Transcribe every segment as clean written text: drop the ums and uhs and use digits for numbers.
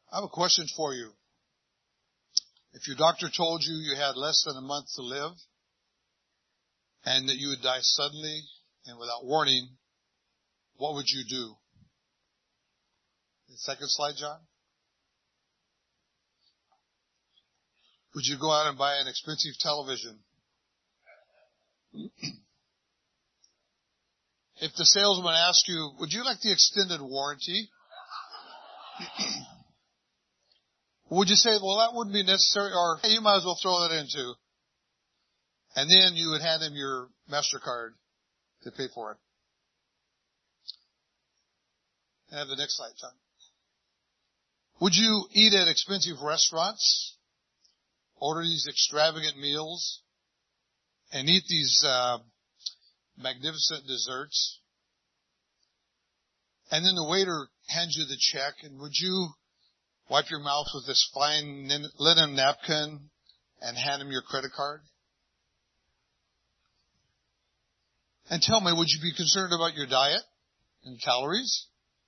I have a question for you. If your doctor told you you had less than a month to live and that you would die suddenly and without warning, what would you do? The second slide, John. Would you go out and buy an expensive television? If the salesman asked you, would you like the extended warranty? Would you say, well, that wouldn't be necessary, or hey, you might as well throw that in too. And then you would hand him your MasterCard to pay for it. Have the next slide, John. Would you eat at expensive restaurants, order these extravagant meals, and eat these magnificent desserts? And then the waiter hands you the check, and would you wipe your mouth with this fine linen napkin and hand him your credit card? And tell me, would you be concerned about your diet and calories?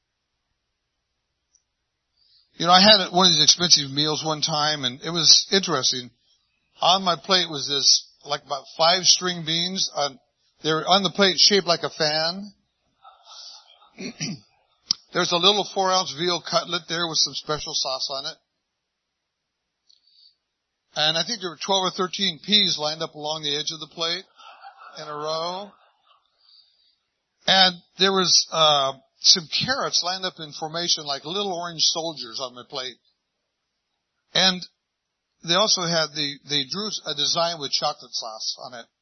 You know, I had one of these expensive meals one time, and it was interesting. On my plate was this, like about 5 string beans. They were on the plate shaped like a fan. There's a little 4-ounce veal cutlet there with some special sauce on it. And I think there were 12 or 13 peas lined up along the edge of the plate in a row. And there was some carrots lined up in formation like little orange soldiers on my plate. And they also had they drew a design with chocolate sauce on it.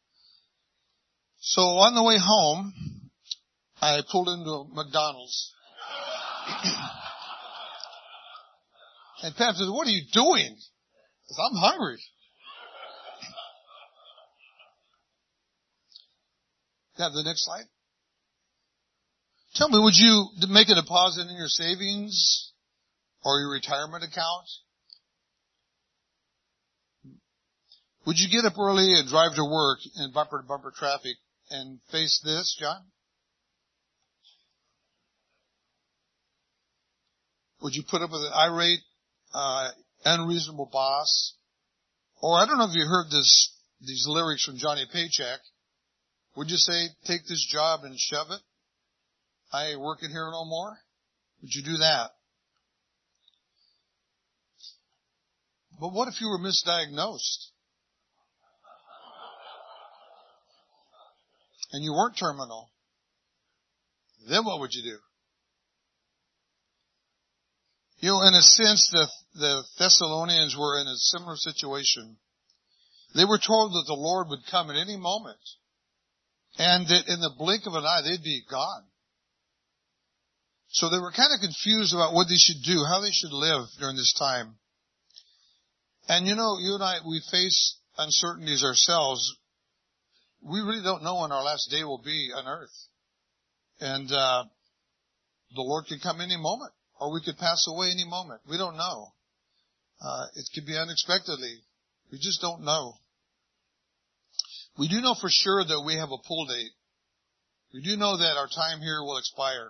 So on the way home, I pulled into a McDonald's. And Pam says, what are you doing? I said, I'm hungry. Have the next slide. Tell me, would you make a deposit in your savings or your retirement account? Would you get up early and drive to work in bumper-to-bumper traffic and face this, John? Would you put up with an irate, unreasonable boss? Or I don't know if you heard these lyrics from Johnny Paycheck. Would you say, take this job and shove it? I ain't working here no more? Would you do that? But what if you were misdiagnosed? And you weren't terminal? Then what would you do? You know, in a sense, the Thessalonians were in a similar situation. They were told that the Lord would come at any moment, and that in the blink of an eye, they'd be gone. So they were kind of confused about what they should do, how they should live during this time. And you know, you and I, we face uncertainties ourselves. We really don't know when our last day will be on earth. And the Lord could come any moment, or we could pass away any moment. We don't know. It could be unexpectedly. We just don't know. We do know for sure that we have a pull date. We do know that our time here will expire.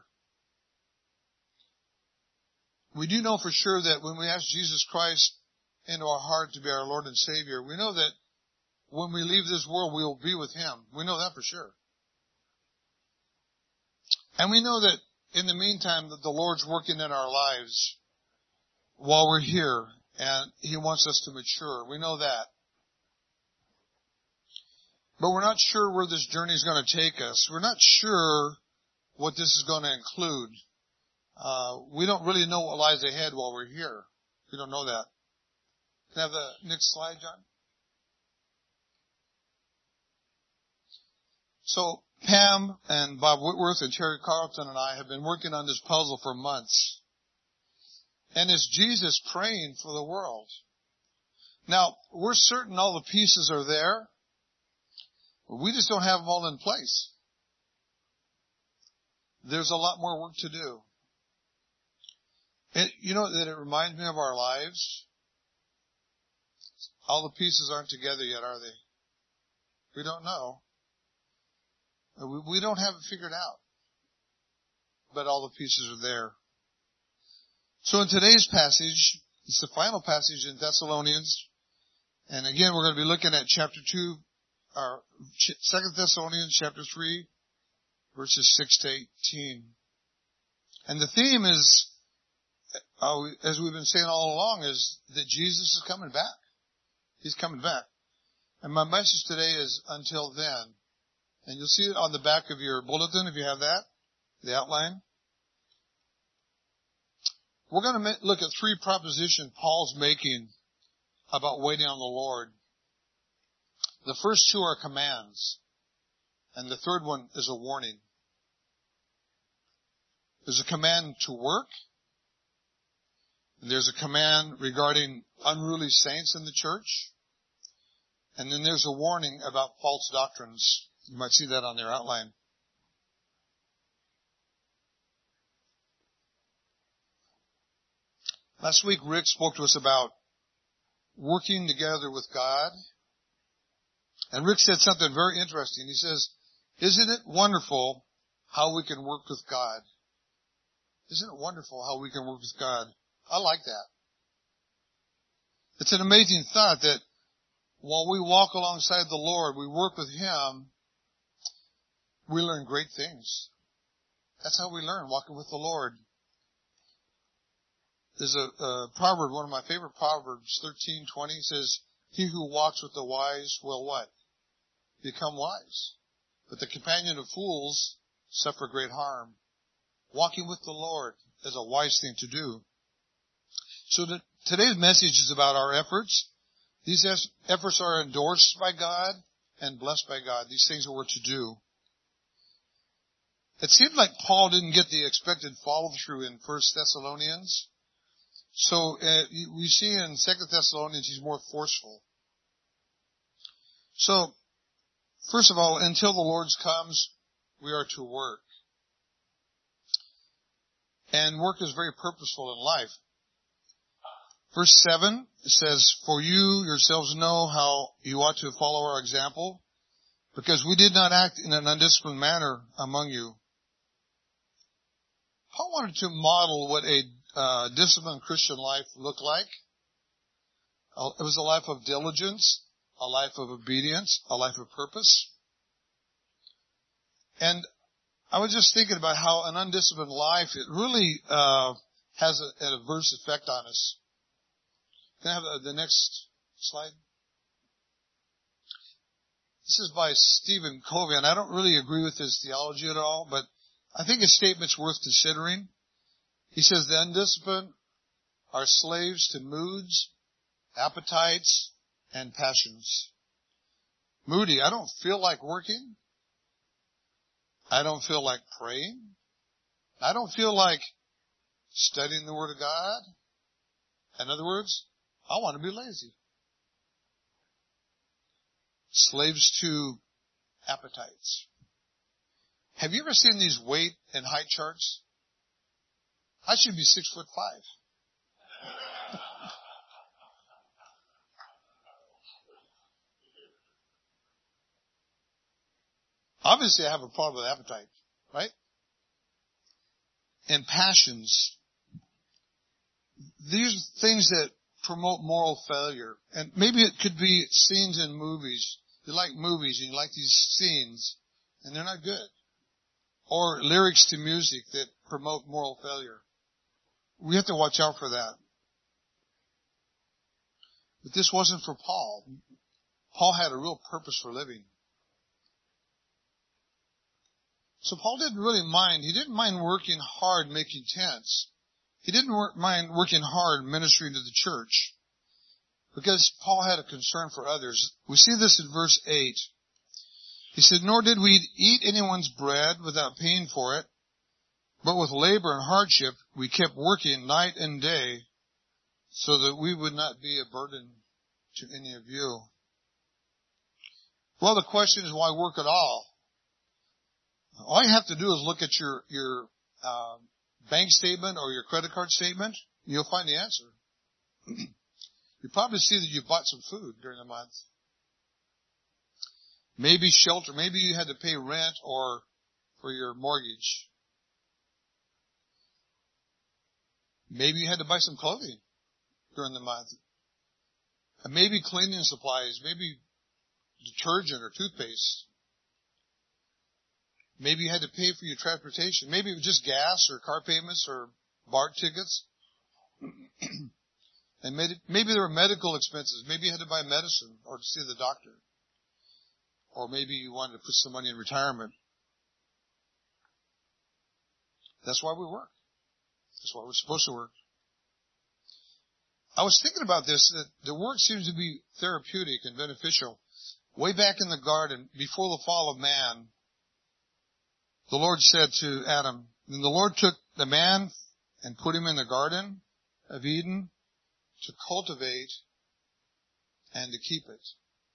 We do know for sure that when we ask Jesus Christ into our heart to be our Lord and Savior, we know that when we leave this world, we will be with Him. We know that for sure. And we know that in the meantime that the Lord's working in our lives while we're here, and He wants us to mature. We know that. But we're not sure where this journey is going to take us. We're not sure what this is going to include. We don't really know what lies ahead while we're here. We don't know that. Can I have the next slide, John? So Pam and Bob Whitworth and Terry Carlton and I have been working on this puzzle for months. And it's Jesus praying for the world. Now, we're certain all the pieces are there. But we just don't have them all in place. There's a lot more work to do. You know that it reminds me of our lives? All the pieces aren't together yet, are they? We don't know. We don't have it figured out. But all the pieces are there. So in today's passage, it's the final passage in Thessalonians. And again, we're going to be looking at chapter 2, or 2 Thessalonians chapter 3, verses 6 to 18. And the theme is, as we've been saying all along, is that Jesus is coming back. He's coming back. And my message today is until then. And you'll see it on the back of your bulletin if you have that, the outline. We're going to look at 3 propositions Paul's making about waiting on the Lord. The first 2 are commands, and the third one is a warning. There's a command to work, and there's a command regarding unruly saints in the church, and then there's a warning about false doctrines. You might see that on their outline. Last week, Rick spoke to us about working together with God. And Rick said something very interesting. He says, isn't it wonderful how we can work with God? Isn't it wonderful how we can work with God? I like that. It's an amazing thought that while we walk alongside the Lord, we work with Him, we learn great things. That's how we learn, walking with the Lord. There's a proverb, one of my favorite proverbs, 13:20, says, he who walks with the wise will what? Become wise. But the companion of fools suffer great harm. Walking with the Lord is a wise thing to do. So today's message is about our efforts. These efforts are endorsed by God and blessed by God. These things that we're to do. It seemed like Paul didn't get the expected follow-through in 1 Thessalonians. So we see in 2 Thessalonians he's more forceful. So, first of all, until the Lord comes, we are to work. And work is very purposeful in life. Verse 7, it says, for you yourselves know how you ought to follow our example, because we did not act in an undisciplined manner among you. Paul wanted to model what a disciplined Christian life looked like. It was a life of diligence, a life of obedience, a life of purpose. And I was just thinking about how an undisciplined life, it really has an adverse effect on us. Can I have the next slide? This is by Stephen Covey, and I don't really agree with his theology at all, but I think his statement's worth considering. He says the undisciplined are slaves to moods, appetites, and passions. Moody, I don't feel like working. I don't feel like praying. I don't feel like studying the Word of God. In other words, I want to be lazy. Slaves to appetites. Have you ever seen these weight and height charts? I should be 6'5". Obviously, I have a problem with appetite, right? And passions. These are things that promote moral failure. And maybe it could be scenes in movies. You like movies and you like these scenes, and they're not good. Or lyrics to music that promote moral failure. We have to watch out for that. But this wasn't for Paul. Paul had a real purpose for living. So Paul didn't really mind. He didn't mind working hard making tents. He didn't mind working hard ministering to the church. Because Paul had a concern for others. We see this in verse 8. He said, nor did we eat anyone's bread without paying for it, but with labor and hardship we kept working night and day so that we would not be a burden to any of you. Well, the question is, why work at all? All you have to do is look at your bank statement or your credit card statement. You'll find the answer. You probably see that you bought some food during the month. Maybe shelter. Maybe you had to pay rent or for your mortgage. Maybe you had to buy some clothing during the month. And maybe cleaning supplies, maybe detergent or toothpaste. Maybe you had to pay for your transportation. Maybe it was just gas or car payments or BART tickets. And maybe there were medical expenses. Maybe you had to buy medicine or to see the doctor. Or maybe you wanted to put some money in retirement. That's why we work. That's why we're supposed to work. I was thinking about this, that the work seems to be therapeutic and beneficial. Way back in the garden, before the fall of man, the Lord said to Adam, and the Lord took the man and put him in the garden of Eden to cultivate and to keep it.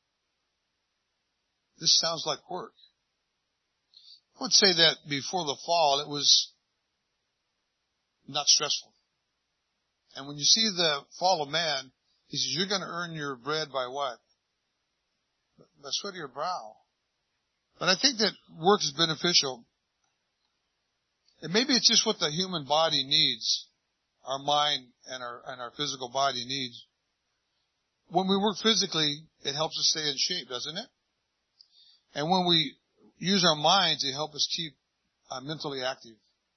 This sounds like work. I would say that before the fall, it was not stressful. And when you see the fall of man, he says, you're going to earn your bread by what? By sweat of your brow. But I think that work is beneficial. And maybe it's just what the human body needs, our mind and our physical body needs. When we work physically, it helps us stay in shape, doesn't it? And when we use our minds, it helps us keep mentally active.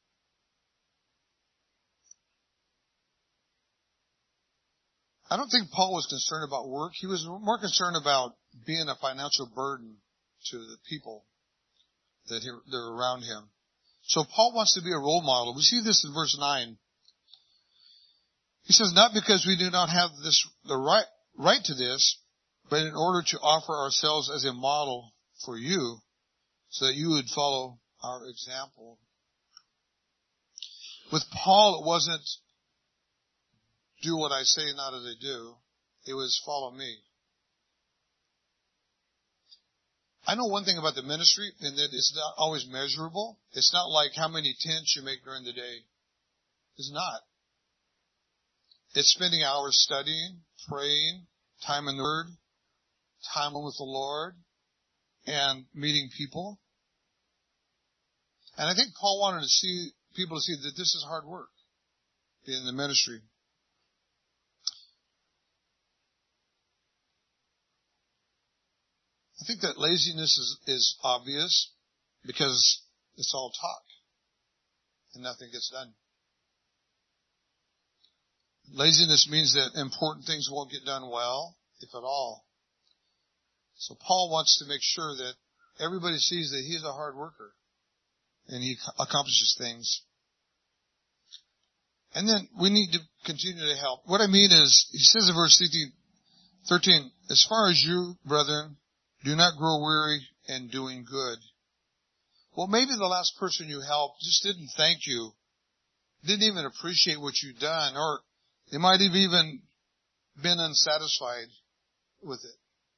I don't think Paul was concerned about work. He was more concerned about being a financial burden to the people that are around him. So Paul wants to be a role model. We see this in verse 9. He says, not because we do not have the right to this, but in order to offer ourselves as a model for you, so that you would follow our example. With Paul, it wasn't do what I say, not as I do. It was follow me. I know one thing about the ministry, and that it's not always measurable. It's not like how many tents you make during the day. It's not. It's spending hours studying, praying, time in the Word, time with the Lord, and meeting people. And I think Paul wanted people to see that this is hard work in the ministry. I think that laziness is obvious because it's all talk and nothing gets done. Laziness means that important things won't get done well, if at all. So Paul wants to make sure that everybody sees that he's a hard worker and he accomplishes things. And then we need to continue to help. What I mean is, he says in verse 13, as far as you, brethren, do not grow weary in doing good. Well, maybe the last person you helped just didn't thank you, didn't even appreciate what you'd done, or they might have even been unsatisfied with it.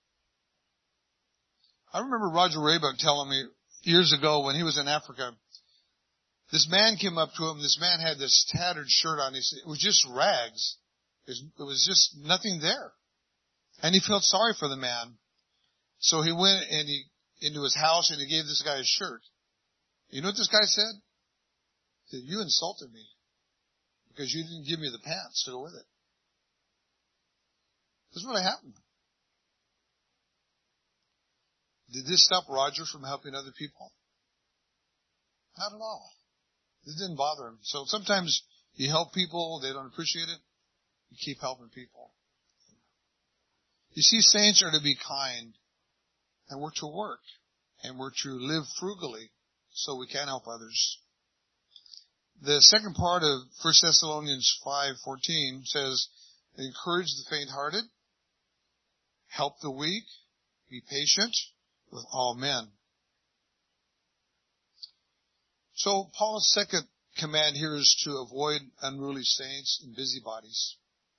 I remember Roger Raybuck telling me years ago when he was in Africa, this man came up to him, this man had this tattered shirt on, he said, it was just rags. It was just nothing there. And he felt sorry for the man. So he went into his house and he gave this guy a shirt. You know what this guy said? He said, you insulted me because you didn't give me the pants to go with it. This is what happened. Did this stop Roger from helping other people? Not at all. It didn't bother him. So sometimes you help people, they don't appreciate it. You keep helping people. You see, saints are to be kind. And we're to work. And we're to live frugally so we can help others. The second part of 1 Thessalonians 5:14 says, encourage the faint-hearted, help the weak, be patient with all men. So Paul's second command here is to avoid unruly saints and busybodies.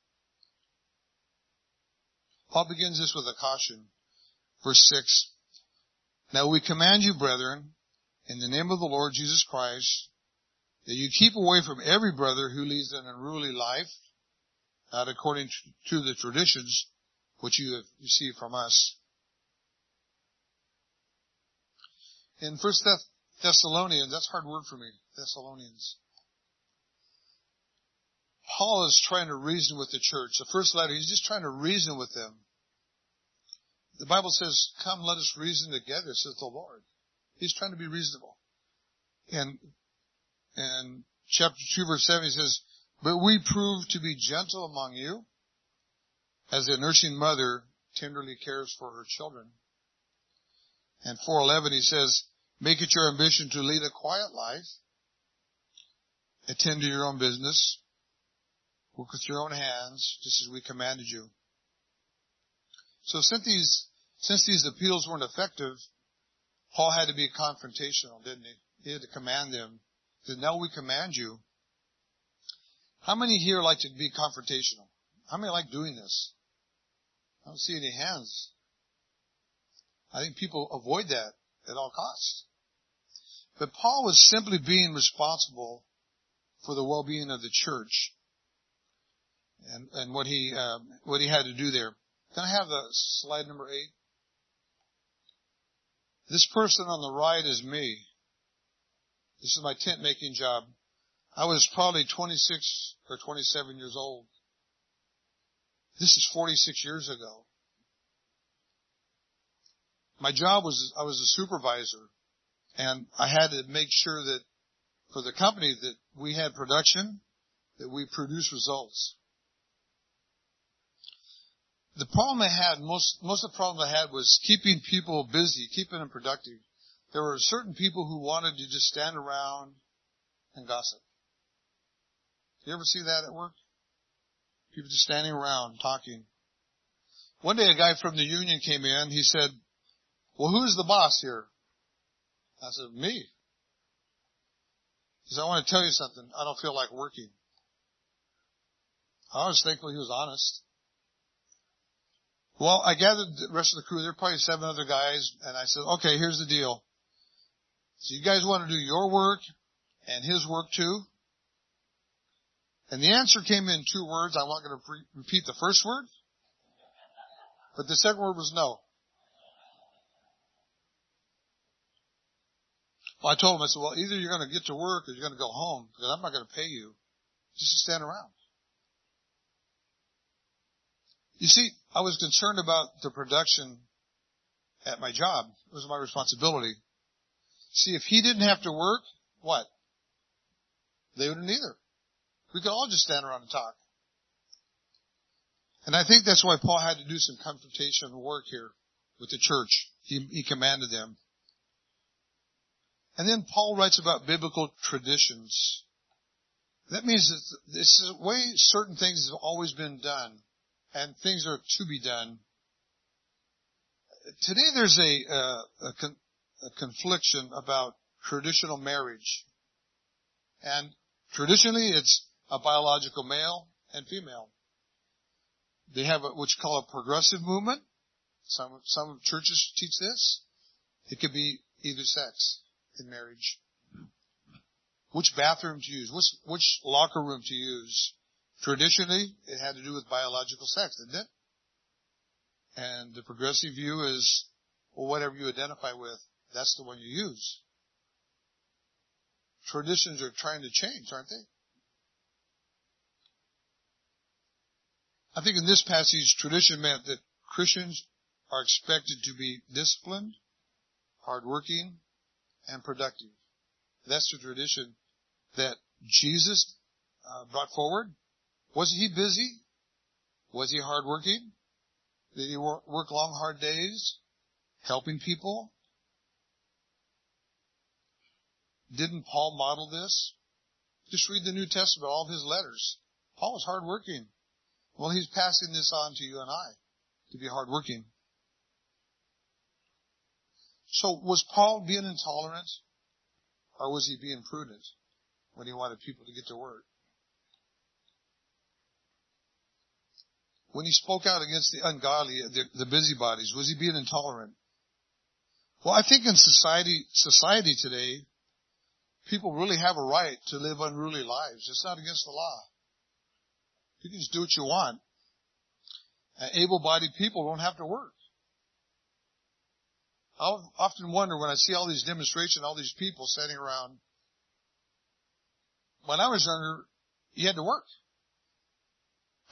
Paul begins this with a caution. Verse 6, now we command you, brethren, in the name of the Lord Jesus Christ, that you keep away from every brother who leads an unruly life, not according to the traditions which you have received from us. In 1 Thessalonians, that's a hard word for me, Thessalonians. Paul is trying to reason with the church. The first letter, he's just trying to reason with them. The Bible says, come, let us reason together, says the Lord. He's trying to be reasonable. And chapter 2, verse 7, he says, but we prove to be gentle among you, as a nursing mother tenderly cares for her children. And 4:11, he says, make it your ambition to lead a quiet life, attend to your own business, work with your own hands, just as we commanded you. So since these appeals weren't effective, Paul had to be confrontational, didn't he? He had to command them. He said, now we command you. How many here like to be confrontational? How many like doing this? I don't see any hands. I think people avoid that at all costs. But Paul was simply being responsible for the well-being of the church and what he had to do there. Can I have the slide number 8? This person on the right is me. This is my tent making job. I was probably 26 or 27 years old. This is 46 years ago. My job was, I was a supervisor, and I had to make sure that for the company that we had production, that we produced results. The problem I had, most of the problem I had was keeping people busy, keeping them productive. There were certain people who wanted to just stand around and gossip. You ever see that at work? People just standing around talking. One day a guy from the union came in. He said, well, who's the boss here? I said, me. He said, I want to tell you something. I don't feel like working. I was thankful he was honest. Well, I gathered the rest of the crew. There were probably 7 other guys. And I said, okay, here's the deal. So you guys want to do your work and his work too? And the answer came in 2 words. I'm not going to repeat the first word. But the second word was no. Well, I told him, I said, well, either you're going to get to work or you're going to go home because I'm not going to pay you just to stand around. You see, I was concerned about the production at my job. It was my responsibility. See, if he didn't have to work, what? They wouldn't either. We could all just stand around and talk. And I think that's why Paul had to do some confrontation work here with the church. He commanded them. And then Paul writes about biblical traditions. That means that this is the way certain things have always been done, and things are to be done. Today there's a confliction about traditional marriage. And traditionally it's a biological male and female. They have what you call a progressive movement. Some churches teach this. It could be either sex in marriage. Which bathroom to use, which locker room to use. Traditionally, it had to do with biological sex, didn't it? And the progressive view is, well, whatever you identify with, that's the one you use. Traditions are trying to change, aren't they? I think in this passage, tradition meant that Christians are expected to be disciplined, hardworking, and productive. That's the tradition that Jesus brought forward. Was he busy? Was he hardworking? Did he work long, hard days, helping people? Didn't Paul model this? Just read the New Testament, all of his letters. Paul was hardworking. Well, he's passing this on to you and I, to be hardworking. So was Paul being intolerant, or was he being prudent when he wanted people to get to work? When he spoke out against the ungodly, the busybodies, was he being intolerant? Well, I think in society today, people really have a right to live unruly lives. It's not against the law. You can just do what you want. Able-bodied people don't have to work. I often wonder when I see all these demonstrations, all these people standing around. When I was younger, you had to work.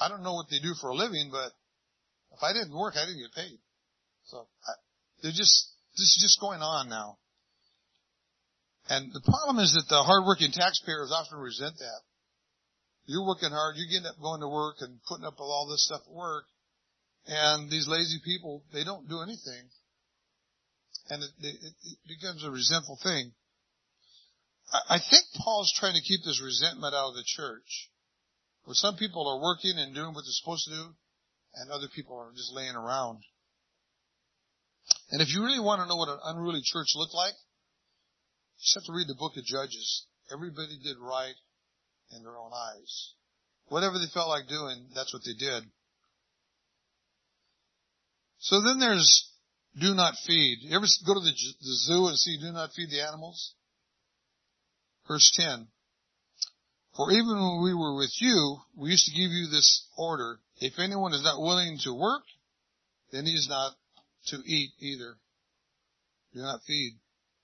I don't know what they do for a living, but if I didn't work, I didn't get paid. So this is just going on now. And the problem is that the hardworking taxpayers often resent that. You're working hard, you end up going to work and putting up with all this stuff at work, and these lazy people, they don't do anything. And it becomes a resentful thing. I think Paul's trying to keep this resentment out of the church, where some people are working and doing what they're supposed to do, and other people are just laying around. And if you really want to know what an unruly church looked like, you just have to read the book of Judges. Everybody did right in their own eyes. Whatever they felt like doing, that's what they did. So then there's do not feed. You ever go to the zoo and see do not feed the animals? Verse 10. For even when we were with you, we used to give you this order. If anyone is not willing to work, then he is not to eat either. Do not feed.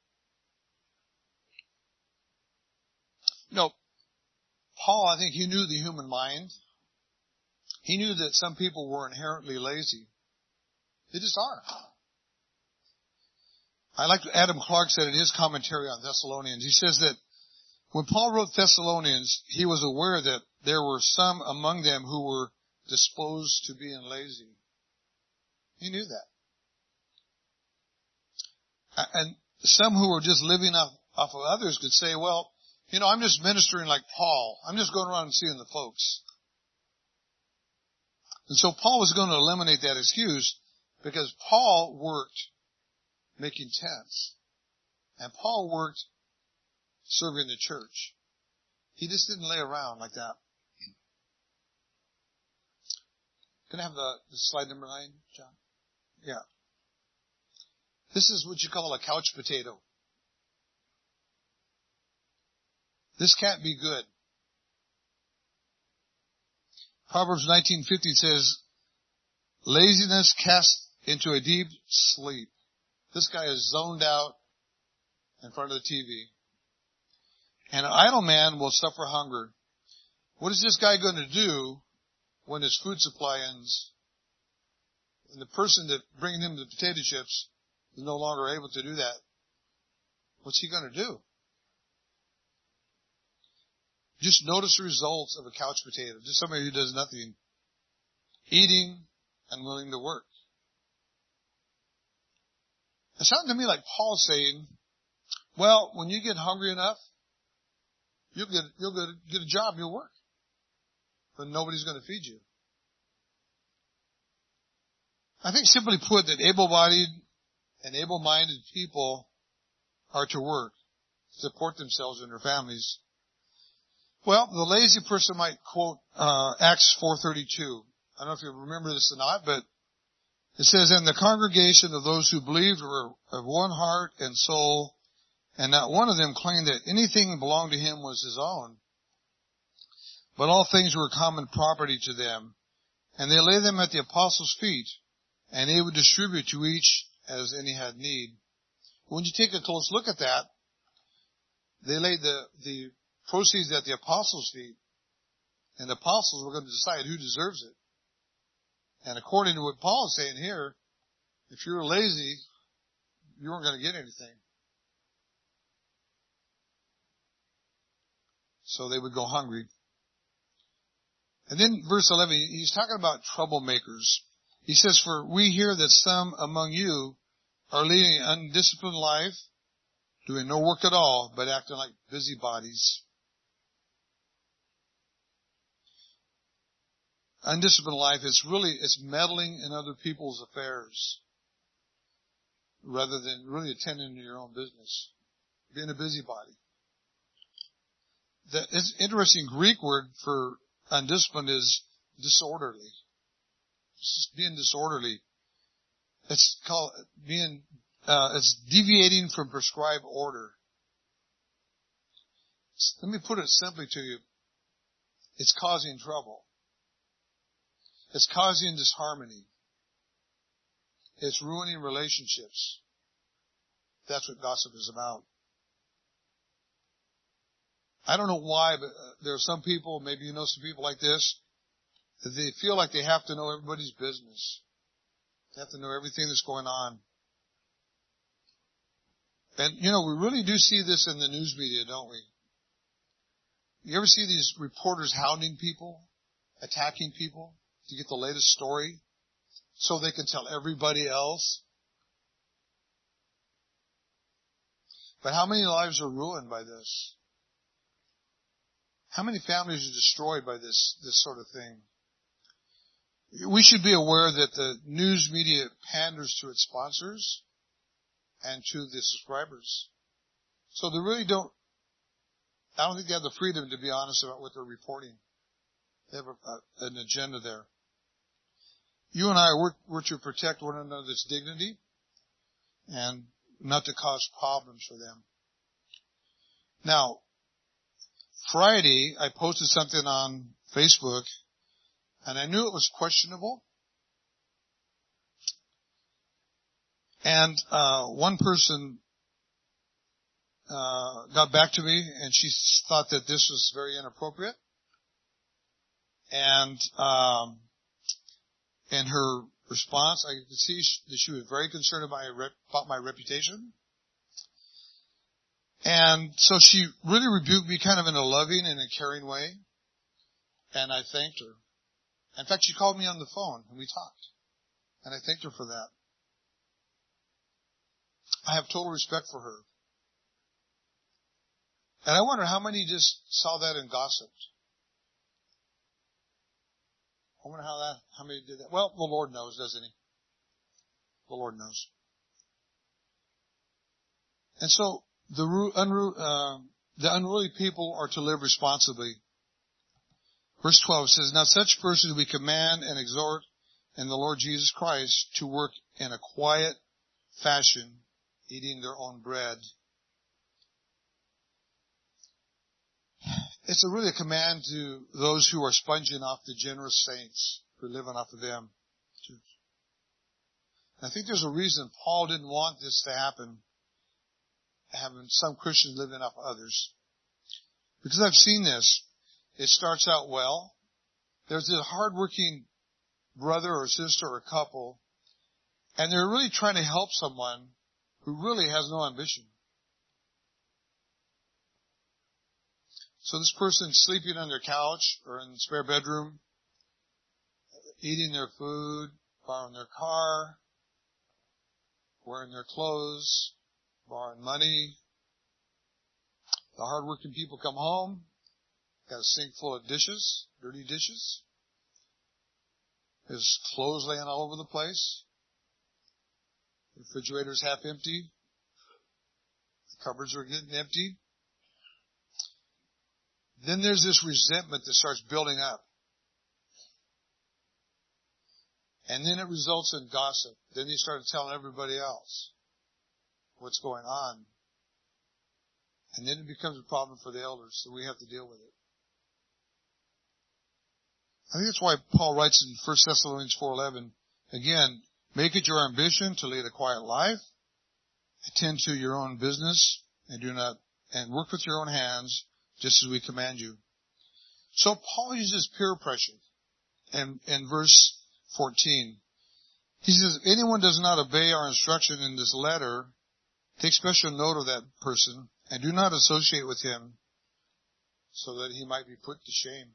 Paul, I think he knew the human mind. He knew that some people were inherently lazy. They just are. I like what Adam Clark said in his commentary on Thessalonians. He says that when Paul wrote Thessalonians, he was aware that there were some among them who were disposed to being lazy. He knew that. And some who were just living off of others could say, well, I'm just ministering like Paul. I'm just going around and seeing the folks. And so Paul was going to eliminate that excuse because Paul worked making tents. And Paul worked serving the church. He just didn't lay around like that. Can I have the slide number 9, John? Yeah. This is what you call a couch potato. This can't be good. Proverbs 19:50 says, laziness casts into a deep sleep. This guy is zoned out in front of the TV. And an idle man will suffer hunger. What is this guy going to do when his food supply ends? And the person that bringing him the potato chips is no longer able to do that. What's he going to do? Just notice the results of a couch potato. Just somebody who does nothing. Eating and willing to work. It sounded to me like Paul saying, well, when you get hungry enough, you'll get a job, you'll work. But nobody's going to feed you. I think simply put that able-bodied and able-minded people are to work, support themselves and their families. Well, the lazy person might quote Acts 4:32. I don't know if you remember this or not, but it says, and the congregation of those who believed were of one heart and soul, and not one of them claimed that anything belonged to him was his own, but all things were common property to them. And they laid them at the apostles' feet, and they would distribute to each as any had need. When you take a close look at that, they laid the proceeds at the apostles' feet, and the apostles were going to decide who deserves it. And according to what Paul is saying here, if you're lazy, you weren't going to get anything. So they would go hungry. And then verse 11, he's talking about troublemakers. He says, for we hear that some among you are leading an undisciplined life, doing no work at all, but acting like busybodies. Undisciplined life, it's meddling in other people's affairs rather than really attending to your own business. Being a busybody. The interesting Greek word for undisciplined is disorderly. It's just being disorderly. It's called it's deviating from prescribed order. Let me put it simply to you. It's causing trouble. It's causing disharmony. It's ruining relationships. That's what gossip is about. I don't know why, but there are some people, maybe you know some people like this. that they feel like they have to know everybody's business. They have to know everything that's going on. And, we really do see this in the news media, don't we? You ever see these reporters hounding people, attacking people to get the latest story so they can tell everybody else? But how many lives are ruined by this? How many families are destroyed by this sort of thing? We should be aware that the news media panders to its sponsors and to the subscribers. So they really I don't think they have the freedom to be honest about what they're reporting. They have an agenda there. You and I we're to protect one another's dignity and not to cause problems for them. Now, Friday, I posted something on Facebook, and I knew it was questionable. And one person got back to me, and she thought that this was very inappropriate. And in her response, I could see that she was very concerned about my reputation. And so she really rebuked me kind of in a loving and a caring way. And I thanked her. In fact, she called me on the phone and we talked. And I thanked her for that. I have total respect for her. And I wonder how many just saw that and gossiped. I wonder how many did that. Well, the Lord knows, doesn't He? The Lord knows. And so the unruly people are to live responsibly. Verse 12 says, "Now such persons we command and exhort in the Lord Jesus Christ to work in a quiet fashion, eating their own bread." It's really a command to those who are sponging off the generous saints, who are living off of them. I think there's a reason Paul didn't want this to happen, having some Christians living off others. Because I've seen this. It starts out well. There's a hardworking brother or sister or couple, and they're really trying to help someone who really has no ambition. So this person's sleeping on their couch or in the spare bedroom, eating their food, borrowing their car, wearing their clothes, borrowing money. The hardworking people come home, got a sink full of dishes, dirty dishes. There's clothes laying all over the place. The refrigerator's half empty. The cupboards are getting empty. Then there's this resentment that starts building up. And then it results in gossip. Then you start telling everybody else what's going on. And then it becomes a problem for the elders, so we have to deal with it. I think that's why Paul writes in 1 Thessalonians 4:11, again, make it your ambition to lead a quiet life, attend to your own business, and work with your own hands, just as we command you. So Paul uses peer pressure in verse 14. He says, if anyone does not obey our instruction in this letter, take special note of that person and do not associate with him so that he might be put to shame.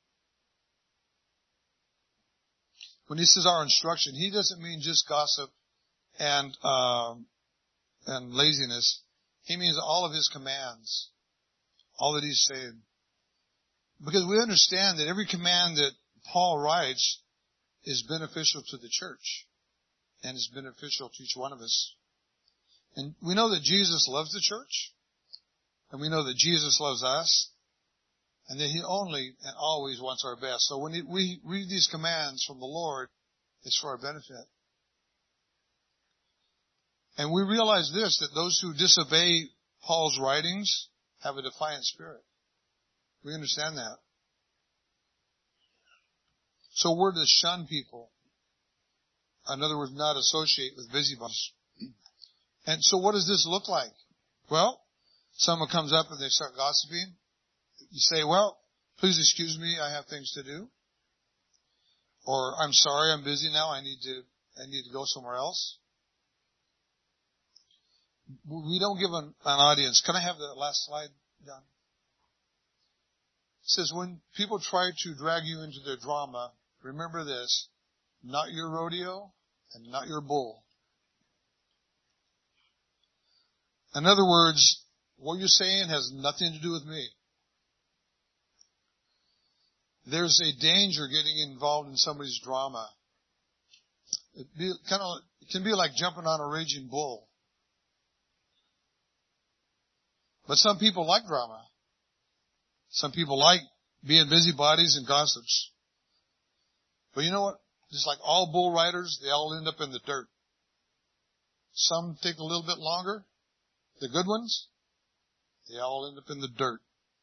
When he says our instruction, he doesn't mean just gossip and laziness. He means all of his commands. All that he's saying. Because we understand that every command that Paul writes is beneficial to the church. And is beneficial to each one of us. And we know that Jesus loves the church. And we know that Jesus loves us. And that He only and always wants our best. So when we read these commands from the Lord, it's for our benefit. And we realize this, that those who disobey Paul's writings have a defiant spirit. We understand that. So we're to shun people. In other words, not associate with busybodies. And so what does this look like? Well, someone comes up and they start gossiping. You say, well, please excuse me, I have things to do. Or, I'm sorry, I'm busy now. I need to go somewhere else. We don't give an audience. Can I have the last slide, John? It says, when people try to drag you into their drama, remember this, not your rodeo and not your bull. In other words, what you're saying has nothing to do with me. There's a danger getting involved in somebody's drama. It can be like jumping on a raging bull. But some people like drama. Some people like being busybodies and gossips. But you know what? Just like all bull riders, they all end up in the dirt. Some take a little bit longer. The good ones, they all end up in the dirt.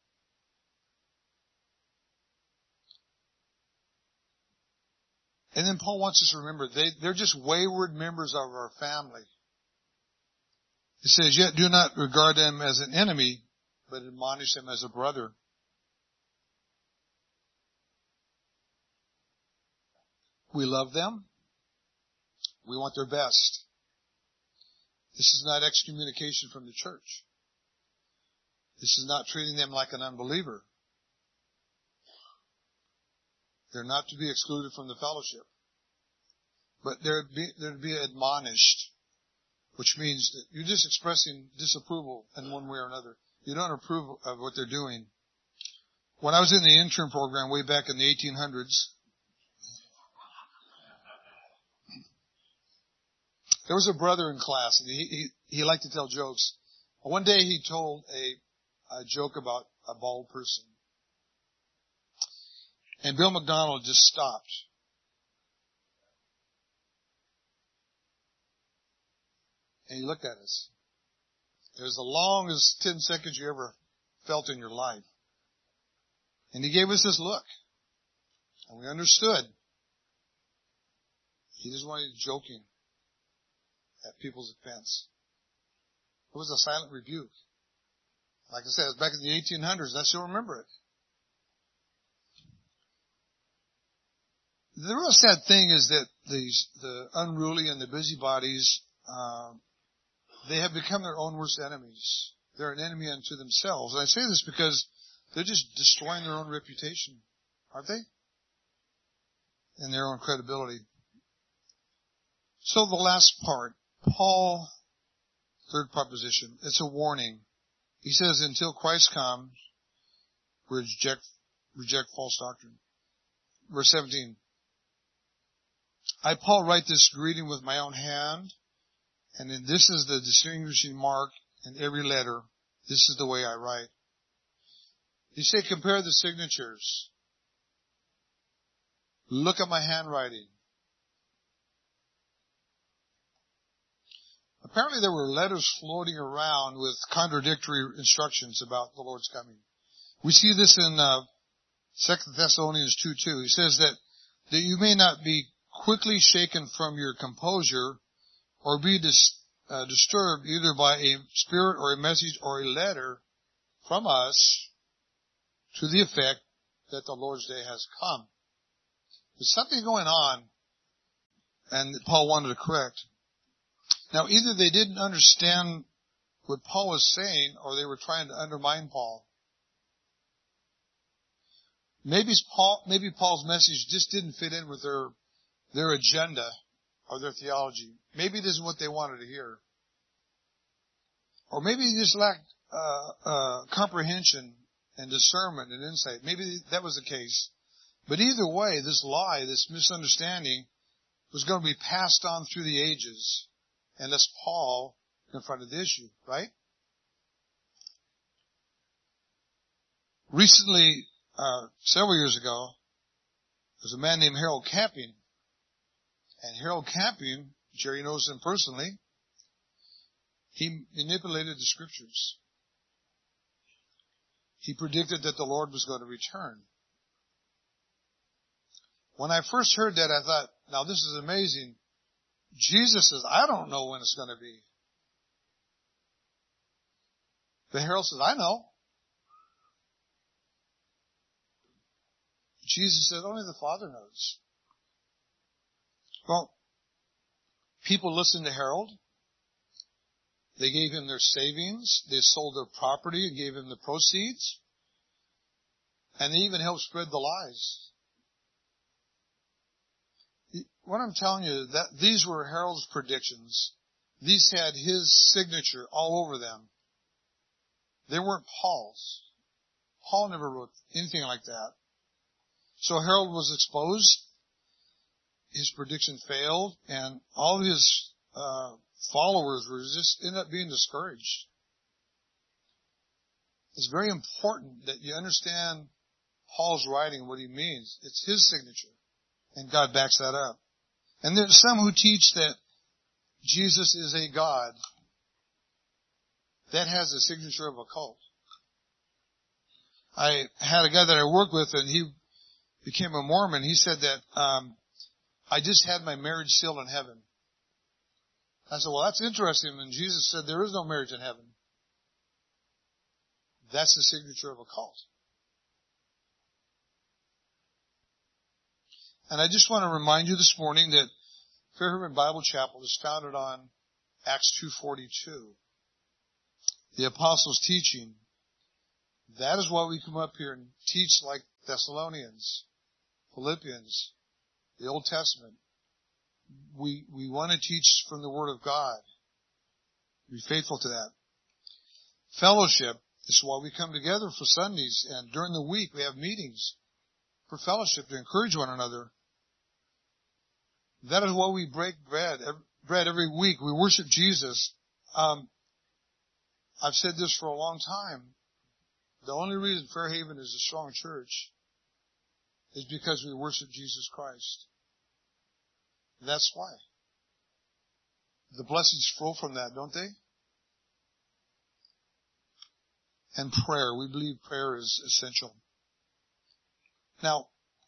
And then Paul wants us to remember, they're just wayward members of our family. He says, yet do not regard them as an enemy, but admonish them as a brother. We love them. We want their best. This is not excommunication from the church. This is not treating them like an unbeliever. They're not to be excluded from the fellowship. But they're to be admonished, which means that you're just expressing disapproval in one way or another. You don't approve of what they're doing. When I was in the intern program way back in the 1800s, there was a brother in class, and he liked to tell jokes. One day he told a joke about a bald person. And Bill McDonald just stopped. And he looked at us. It was the longest 10 seconds you ever felt in your life. And he gave us this look. And we understood. He just wanted joking at people's expense. It was a silent rebuke. Like I said, it was back in the 1800s. I still remember it. The real sad thing is that the unruly and the busybodies, they have become their own worst enemies. They're an enemy unto themselves. And I say this because they're just destroying their own reputation, aren't they? And their own credibility. So the last part, Paul, third proposition, it's a warning. He says, until Christ comes, reject false doctrine. Verse 17. I, Paul, write this greeting with my own hand, and this is the distinguishing mark in every letter. This is the way I write. You say, compare the signatures. Look at my handwriting. Apparently there were letters floating around with contradictory instructions about the Lord's coming. We see this in 2 Thessalonians 2:2. He says that you may not be quickly shaken from your composure or be disturbed either by a spirit or a message or a letter from us to the effect that the Lord's day has come. There's something going on, and Paul wanted to correct. Now, either they didn't understand what Paul was saying, or they were trying to undermine Paul. Maybe Paul's message just didn't fit in with their agenda or their theology. Maybe it isn't what they wanted to hear. Or maybe they just lacked comprehension and discernment and insight. Maybe that was the case. But either way, this lie, this misunderstanding, was going to be passed on through the ages unless Paul confronted the issue, right? Recently, several years ago, there was a man named Harold Camping. And Harold Camping, Jerry knows him personally, he manipulated the scriptures. He predicted that the Lord was going to return. When I first heard that, I thought, now this is amazing. Jesus says, I don't know when it's going to be. But Harold says, I know. Jesus said, only the Father knows. Well, people listened to Harold. They gave him their savings. They sold their property and gave him the proceeds. And they even helped spread the lies. What I'm telling you, that these were Harold's predictions. These had his signature all over them. They weren't Paul's. Paul never wrote anything like that. So Harold was exposed. His prediction failed, and all of his followers were just ended up being discouraged. It's very important that you understand Paul's writing, what he means. It's his signature, and God backs that up. And there's some who teach that Jesus is a God. That has the signature of a cult. I had a guy that I worked with, and he became a Mormon. He said that I just had my marriage sealed in heaven. I said, well, that's interesting. And Jesus said there is no marriage in heaven. That's the signature of a cult. And I just want to remind you this morning that Fairhaven Bible Chapel is founded on Acts 2:42. The apostles' teaching. That is why we come up here and teach like Thessalonians, Philippians, the Old Testament. We want to teach from the Word of God. Be faithful to that. Fellowship is why we come together for Sundays, and during the week we have meetings for fellowship to encourage one another. That is why we break bread every week. We worship Jesus. I've said this for a long time. The only reason Fairhaven is a strong church is because we worship Jesus Christ. That's why. The blessings flow from that, don't they? And prayer. We believe prayer is essential. Now,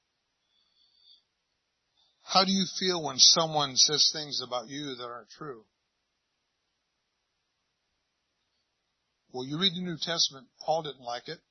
how do you feel when someone says things about you that aren't true? Well, you read the New Testament, Paul didn't like it.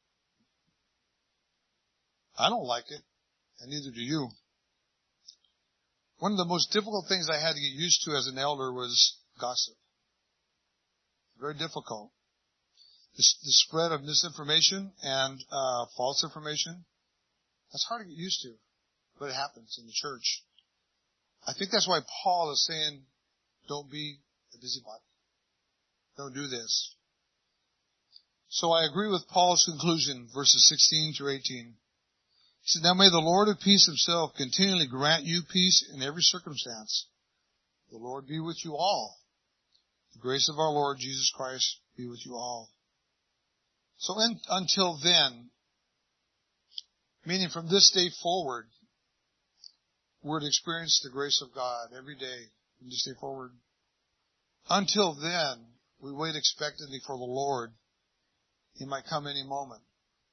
I don't like it, and neither do you. One of the most difficult things I had to get used to as an elder was gossip. Very difficult. The spread of misinformation and false information, that's hard to get used to, but it happens in the church. I think that's why Paul is saying, don't be a busybody. Don't do this. So I agree with Paul's conclusion, verses 16 through 18. He said, now may the Lord of peace himself continually grant you peace in every circumstance. The Lord be with you all. The grace of our Lord Jesus Christ be with you all. So until then, meaning from this day forward, we're to experience the grace of God every day from this day forward. Until then, we wait expectantly for the Lord. He might come any moment.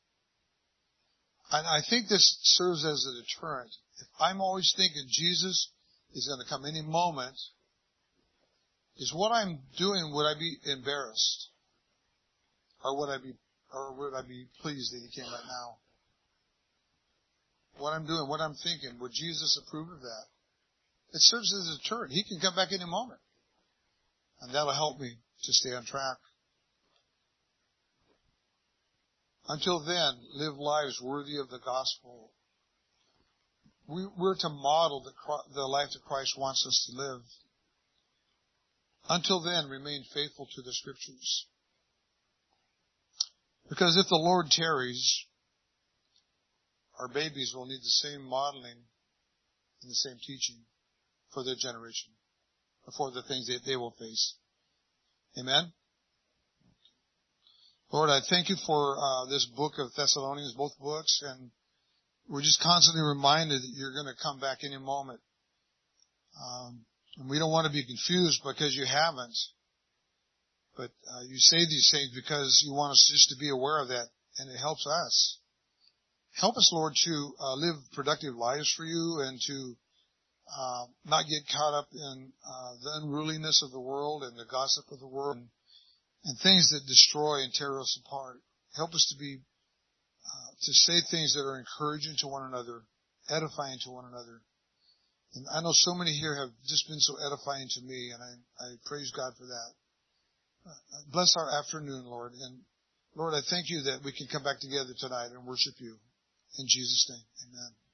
And I think this serves as a deterrent. If I'm always thinking Jesus is going to come any moment, is what I'm doing, would I be embarrassed? Or would I be pleased that he came right now? What I'm doing, what I'm thinking, would Jesus approve of that? It serves as a deterrent. He can come back any moment. And that'll help me to stay on track. Until then, live lives worthy of the gospel. We're to model the life that Christ wants us to live. Until then, remain faithful to the Scriptures. Because if the Lord tarries, our babies will need the same modeling and the same teaching for their generation, for the things that they will face. Amen? Lord, I thank you for this book of Thessalonians, both books, and we're just constantly reminded that you're going to come back any moment. And we don't want to be confused because you haven't. But you say these things because you want us just to be aware of that, and it helps us. Help us, Lord, to live productive lives for you and to not get caught up in the unruliness of the world and the gossip of the world and things that destroy and tear us apart. Help us to say things that are encouraging to one another, edifying to one another, And I know so many here have just been so edifying to me, and I praise God for that. Bless our afternoon, Lord. And Lord, I thank you that we can come back together tonight and worship you. In Jesus' name, amen.